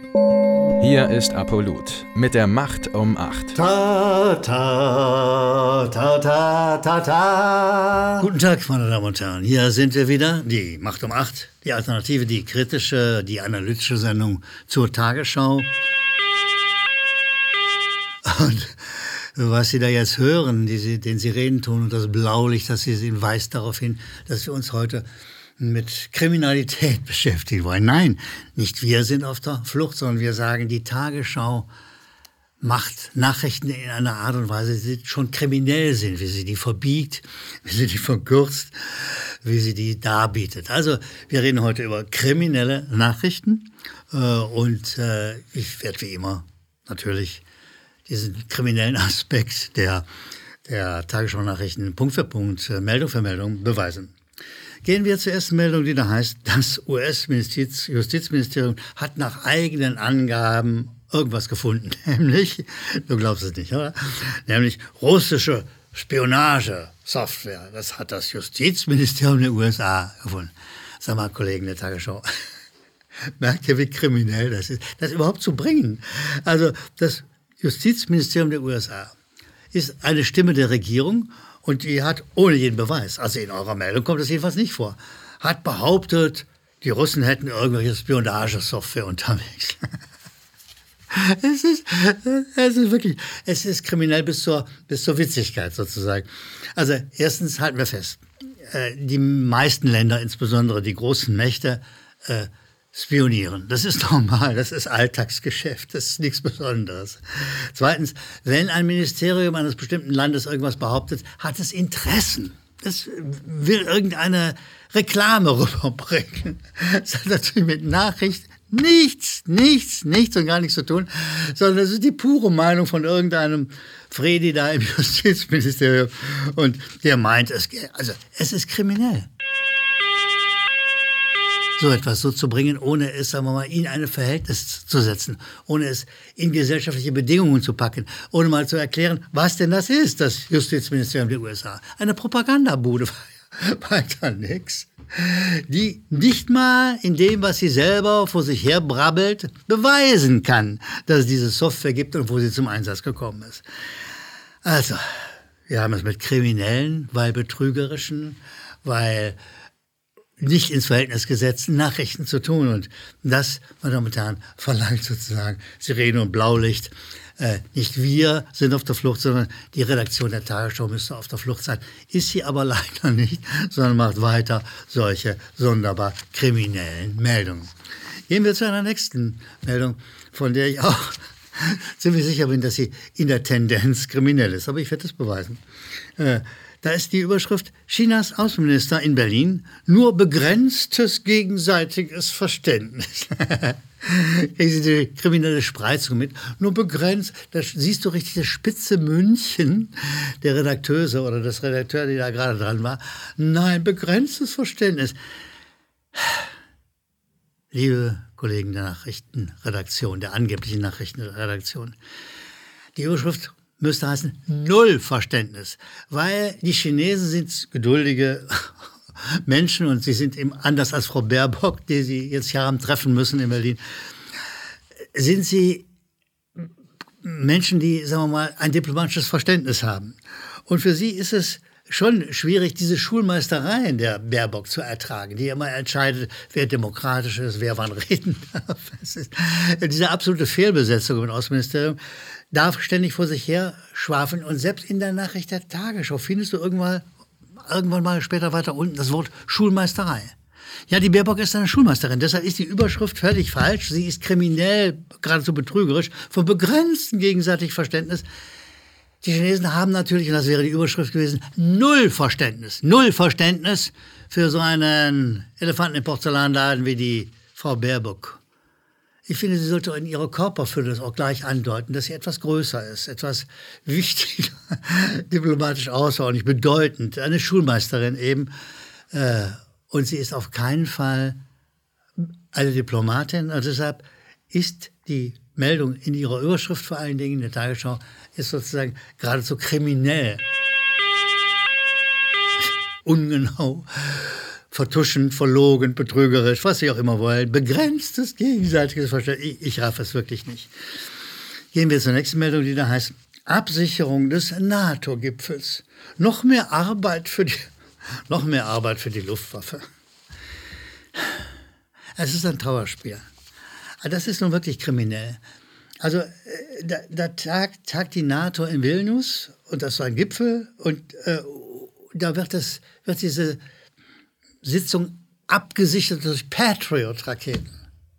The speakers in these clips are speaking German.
Hier ist Apollut mit der Macht um 8. Ta, ta, ta, ta, ta, ta. Guten Tag, meine Damen und Herren. Hier sind wir wieder, die Macht um 8, die Alternative, die kritische, die analytische Sendung zur Tagesschau. Und was Sie da jetzt hören, den Sirenenton und das Blaulicht, das Sie sehen, weist darauf hin, dass wir uns heute mit Kriminalität beschäftigen wollen. Nein, nicht wir sind auf der Flucht, sondern wir sagen, die Tagesschau macht Nachrichten in einer Art und Weise, die schon kriminell sind, wie sie die verbiegt, wie sie die verkürzt, wie sie die darbietet. Also wir reden heute über kriminelle Nachrichten und ich werde wie immer natürlich diesen kriminellen Aspekt der Tagesschau-Nachrichten Punkt für Punkt, Meldung für Meldung beweisen. Gehen wir zur ersten Meldung, die da heißt, das US-Justizministerium hat nach eigenen Angaben irgendwas gefunden. Nämlich, du glaubst es nicht, oder? Nämlich russische Spionagesoftware. Das hat das Justizministerium der USA gefunden. Sag mal, Kollegen der Tagesschau, merkt ihr, wie kriminell das ist, das überhaupt zu bringen? Also, das Justizministerium der USA ist eine Stimme der Regierung und die hat ohne jeden Beweis, also in eurer Meldung kommt das jedenfalls nicht vor, hat behauptet, die Russen hätten irgendwelche Spionagesoftware unterwegs. Es ist kriminell bis zur Witzigkeit sozusagen. Also erstens halten wir fest, die meisten Länder, insbesondere die großen Mächte, spionieren. Das ist normal, das ist Alltagsgeschäft, das ist nichts Besonderes. Zweitens, wenn ein Ministerium eines bestimmten Landes irgendwas behauptet, hat es Interessen. Es will irgendeine Reklame rüberbringen. Das hat natürlich mit Nachricht nichts und gar nichts zu tun, sondern das ist die pure Meinung von irgendeinem Fredi da im Justizministerium und der meint, es ist kriminell, so etwas so zu bringen, ohne es, sagen wir mal, in ein Verhältnis zu setzen, ohne es in gesellschaftliche Bedingungen zu packen, ohne mal zu erklären, was denn das ist, das Justizministerium der USA. Eine Propagandabude, weiter nix, die nicht mal in dem, was sie selber vor sich her brabbelt, beweisen kann, dass es diese Software gibt und wo sie zum Einsatz gekommen ist. Also, wir haben es mit kriminellen, weil betrügerischen, weil nicht ins Verhältnis gesetzten Nachrichten zu tun. Und das, meine Damen und Herren, verlangt sozusagen Sirene und Blaulicht. Nicht wir sind auf der Flucht, sondern die Redaktion der Tagesschau müsste auf der Flucht sein. Ist sie aber leider nicht, sondern macht weiter solche sonderbar kriminellen Meldungen. Gehen wir zu einer nächsten Meldung, von der ich auch ziemlich sicher bin, dass sie in der Tendenz kriminell ist. Aber ich werde es beweisen. Da ist die Überschrift: Chinas Außenminister in Berlin, nur begrenztes gegenseitiges Verständnis. Kriegen Sie die kriminelle Spreizung mit? Nur begrenzt, da siehst du richtig das spitze Mündchen der Redakteuse oder des Redakteurs, die da gerade dran war. Nein, begrenztes Verständnis. Liebe Kollegen der Nachrichtenredaktion, der angeblichen Nachrichtenredaktion, die Überschrift müsste heißen, null Verständnis, weil die Chinesen sind geduldige Menschen und sie sind eben anders als Frau Baerbock, die sie jetzt hier haben treffen müssen in Berlin, sind sie Menschen, die, sagen wir mal, ein diplomatisches Verständnis haben. Und für sie ist es schon schwierig, diese Schulmeistereien der Baerbock zu ertragen, die immer entscheidet, wer demokratisch ist, wer wann reden darf. Es ist diese absolute Fehlbesetzung im Außenministerium darf ständig vor sich her schwafeln. Und selbst in der Nachricht der Tagesschau findest du irgendwann mal später weiter unten das Wort Schulmeisterei. Ja, die Baerbock ist eine Schulmeisterin, deshalb ist die Überschrift völlig falsch. Sie ist kriminell, geradezu betrügerisch, von begrenztem gegenseitigem Verständnis. Die Chinesen haben natürlich, und das wäre die Überschrift gewesen, null Verständnis für so einen Elefanten im Porzellanladen wie die Frau Baerbock. Ich finde, sie sollte in ihrer Körperfülle das auch gleich andeuten, dass sie etwas größer ist, etwas wichtiger, diplomatisch außerordentlich bedeutend, eine Schulmeisterin eben. Und sie ist auf keinen Fall eine Diplomatin. Und deshalb ist die Meldung in ihrer Überschrift vor allen Dingen in der Tagesschau ist sozusagen geradezu kriminell. Ungenau, vertuschen, verlogen, betrügerisch, was Sie auch immer wollen, begrenztes gegenseitiges Verständnis. Ich raff es wirklich nicht. Gehen wir zur nächsten Meldung, die da heißt, Absicherung des NATO-Gipfels. Noch mehr Arbeit für die Luftwaffe. Es ist ein Trauerspiel. Das ist nun wirklich kriminell. Also da tagt die NATO in Vilnius und das war ein Gipfel und da wird diese Sitzung abgesichert durch Patriot-Raketen.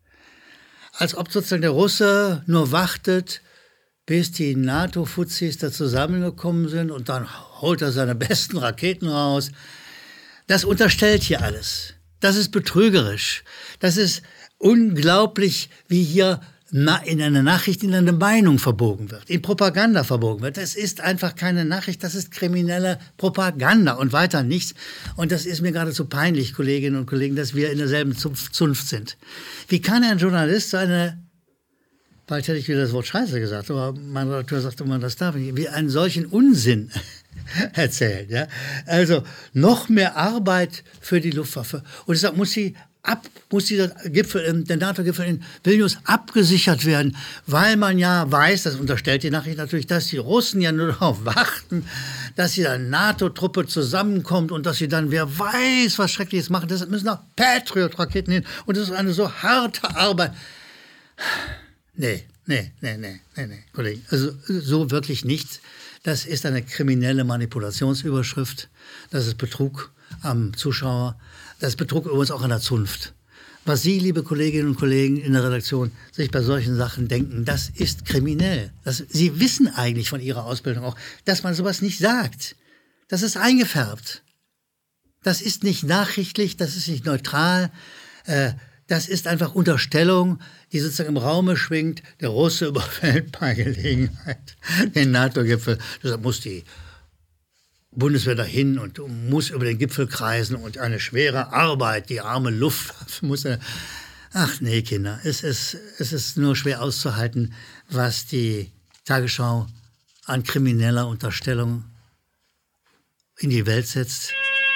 Als ob sozusagen der Russe nur wartet, bis die NATO-Fuzis da zusammengekommen sind und dann holt er seine besten Raketen raus. Das unterstellt hier alles. Das ist betrügerisch. Das ist unglaublich, wie hier in einer Nachricht in eine Meinung verbogen wird, in Propaganda verbogen wird. Das ist einfach keine Nachricht, das ist kriminelle Propaganda und weiter nichts. Und das ist mir geradezu peinlich, Kolleginnen und Kollegen, dass wir in derselben Zunft sind. Wie kann ein Journalist bald hätte ich wieder das Wort Scheiße gesagt, aber mein Redakteur sagt immer, das darf ich nicht, wie einen solchen Unsinn erzählen. Ja? Also noch mehr Arbeit für die Luftwaffe. Und deshalb muss dieser Gipfel, der NATO-Gipfel in Vilnius abgesichert werden, weil man ja weiß, das unterstellt die Nachricht natürlich, dass die Russen ja nur darauf warten, dass die NATO-Truppe zusammenkommt und dass sie dann, wer weiß, was Schreckliches machen. Deshalb müssen auch Patriot-Raketen hin. Und das ist eine so harte Arbeit. Nee, Kollegen. Also so wirklich nichts. Das ist eine kriminelle Manipulationsüberschrift. Das ist Betrug am Zuschauer. Das ist Betrug übrigens auch an der Zunft. Was Sie, liebe Kolleginnen und Kollegen in der Redaktion, sich bei solchen Sachen denken, das ist kriminell. Sie wissen eigentlich von Ihrer Ausbildung auch, dass man sowas nicht sagt. Das ist eingefärbt. Das ist nicht nachrichtlich, das ist nicht neutral. Das ist einfach Unterstellung, die sozusagen im Raume schwingt. Der Russe überfällt bei Gelegenheit den NATO-Gipfel. Deshalb muss die Bundeswehr dahin und muss über den Gipfel kreisen und eine schwere Arbeit, die arme Luftwaffe muss. Ach nee, Kinder, es ist nur schwer auszuhalten, was die Tagesschau an krimineller Unterstellung in die Welt setzt,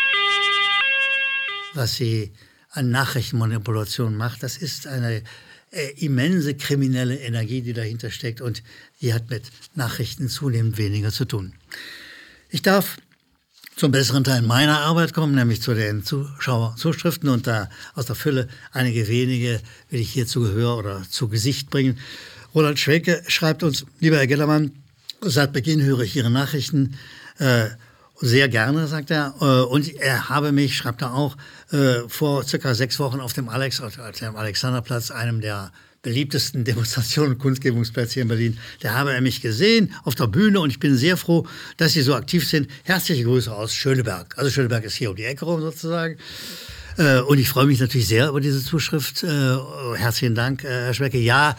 was sie an Nachrichtenmanipulation macht. Das ist eine immense kriminelle Energie, die dahinter steckt und die hat mit Nachrichten zunehmend weniger zu tun. Ich darf zum besseren Teil meiner Arbeit kommen, nämlich zu den Zuschauerzuschriften und da aus der Fülle einige wenige will ich hier zu Gehör oder zu Gesicht bringen. Roland Schwecke schreibt uns, lieber Herr Gellermann, seit Beginn höre ich Ihre Nachrichten sehr gerne, sagt er. Und er habe mich, schreibt er auch, vor circa 6 Wochen auf dem Alexanderplatz, einem der beliebtesten Demonstrationen und Kundgebungsplätze hier in Berlin, da habe er mich gesehen auf der Bühne und ich bin sehr froh, dass Sie so aktiv sind. Herzliche Grüße aus Schöneberg. Also Schöneberg ist hier um die Ecke rum sozusagen. Und ich freue mich natürlich sehr über diese Zuschrift. Herzlichen Dank, Herr Schwecke. Ja,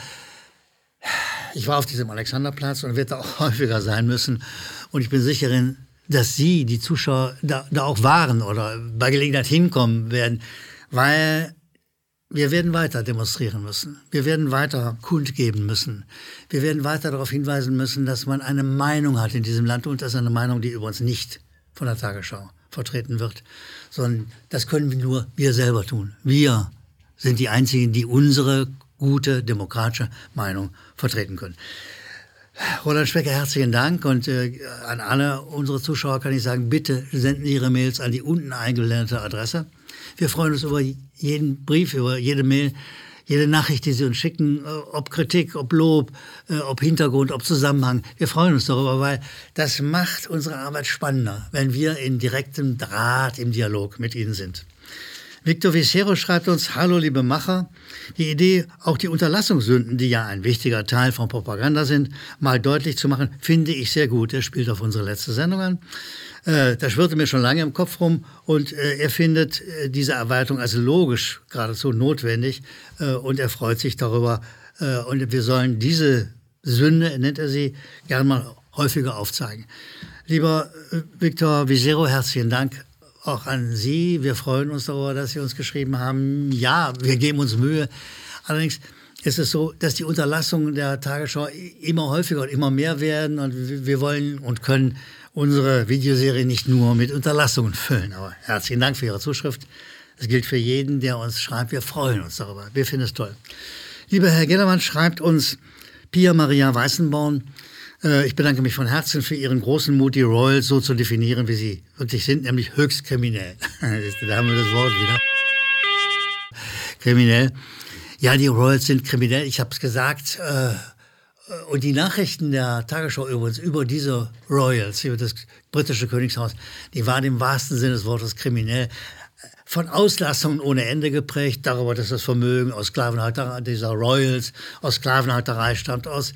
ich war auf diesem Alexanderplatz und werde da auch häufiger sein müssen. Und ich bin sicher, dass Sie, die Zuschauer, da auch waren oder bei Gelegenheit hinkommen werden, weil wir werden weiter demonstrieren müssen. Wir werden weiter kundgeben müssen. Wir werden weiter darauf hinweisen müssen, dass man eine Meinung hat in diesem Land und das ist eine Meinung, die übrigens nicht von der Tagesschau vertreten wird, sondern das können nur wir selber tun. Wir sind die Einzigen, die unsere gute demokratische Meinung vertreten können. Roland Schwecke, herzlichen Dank und an alle unsere Zuschauer kann ich sagen, bitte senden Ihre Mails an die unten eingeblendete Adresse. Wir freuen uns über jeden Brief, über jede Mail, jede Nachricht, die Sie uns schicken, ob Kritik, ob Lob, ob Hintergrund, ob Zusammenhang. Wir freuen uns darüber, weil das macht unsere Arbeit spannender, wenn wir in direktem Draht im Dialog mit Ihnen sind. Victor Vicero schreibt uns, hallo liebe Macher, die Idee, auch die Unterlassungssünden, die ja ein wichtiger Teil von Propaganda sind, mal deutlich zu machen, finde ich sehr gut. Er spielt auf unsere letzte Sendung an. Das schwirrte mir schon lange im Kopf rum und er findet diese Erweiterung als logisch geradezu notwendig und er freut sich darüber. Und wir sollen diese Sünde, nennt er sie, gerne mal häufiger aufzeigen. Lieber Victor Vicero, herzlichen Dank. Auch an Sie. Wir freuen uns darüber, dass Sie uns geschrieben haben. Ja, wir geben uns Mühe. Allerdings ist es so, dass die Unterlassungen der Tagesschau immer häufiger und immer mehr werden. Und wir wollen und können unsere Videoserie nicht nur mit Unterlassungen füllen. Aber herzlichen Dank für Ihre Zuschrift. Das gilt für jeden, der uns schreibt. Wir freuen uns darüber. Wir finden es toll. Lieber Herr Gellermann, schreibt uns Pia Maria Weißenborn. Ich bedanke mich von Herzen für Ihren großen Mut, die Royals so zu definieren, wie sie wirklich sind, nämlich höchst kriminell. Da haben wir das Wort wieder. Kriminell. Ja, die Royals sind kriminell, ich habe es gesagt. Und die Nachrichten der Tagesschau übrigens über diese Royals, über das britische Königshaus, die waren im wahrsten Sinne des Wortes kriminell. Von Auslassungen ohne Ende geprägt, darüber, dass das Vermögen aus Sklavenhalterei, dieser Royals, aus Sklavenhalterei stammt, aus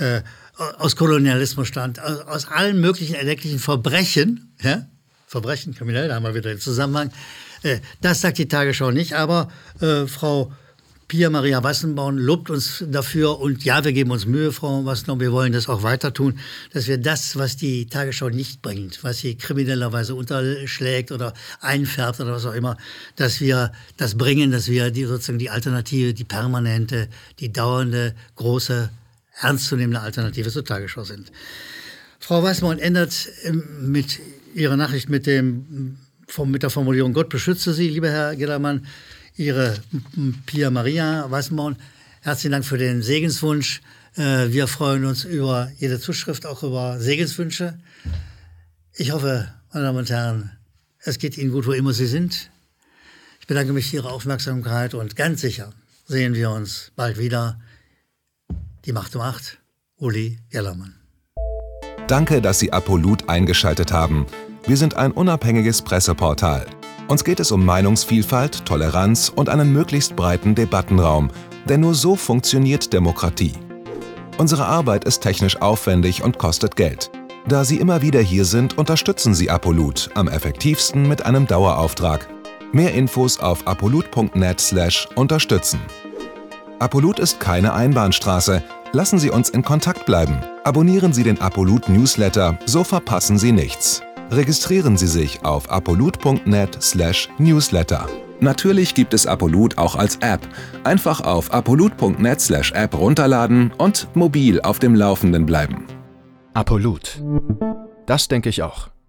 Kolonialismus stammt, aus allen möglichen erdenklichen Verbrechen, ja? Verbrechen, kriminell, da haben wir wieder den Zusammenhang. Das sagt die Tagesschau nicht, aber Frau Pia Maria Weißenborn lobt uns dafür und ja, wir geben uns Mühe, Frau Weißenborn, wir wollen das auch weiter tun, dass wir das, was die Tagesschau nicht bringt, was sie kriminellerweise unterschlägt oder einfärbt oder was auch immer, dass wir das bringen, dass wir sozusagen die Alternative, die permanente, die dauernde, große, ernstzunehmende Alternative zur Tagesschau sind. Frau Weißenborn ändert mit ihrer Nachricht mit der Formulierung Gott beschütze Sie, lieber Herr Gellermann, Ihre Pia Maria Weißenborn. Herzlichen Dank für den Segenswunsch. Wir freuen uns über jede Zuschrift, auch über Segenswünsche. Ich hoffe, meine Damen und Herren, es geht Ihnen gut, wo immer Sie sind. Ich bedanke mich für Ihre Aufmerksamkeit und ganz sicher sehen wir uns bald wieder. Die Macht um 8, Uli Gellermann. Danke, dass Sie Apolut eingeschaltet haben. Wir sind ein unabhängiges Presseportal. Uns geht es um Meinungsvielfalt, Toleranz und einen möglichst breiten Debattenraum, denn nur so funktioniert Demokratie. Unsere Arbeit ist technisch aufwendig und kostet Geld. Da Sie immer wieder hier sind, unterstützen Sie Apolut am effektivsten mit einem Dauerauftrag. Mehr Infos auf apolut.net/unterstützen. Apolut ist keine Einbahnstraße. Lassen Sie uns in Kontakt bleiben. Abonnieren Sie den Apolut Newsletter, so verpassen Sie nichts. Registrieren Sie sich auf apolut.net/newsletter. Natürlich gibt es Apolut auch als App. Einfach auf apolut.net/app runterladen und mobil auf dem Laufenden bleiben. Apolut. Das denke ich auch.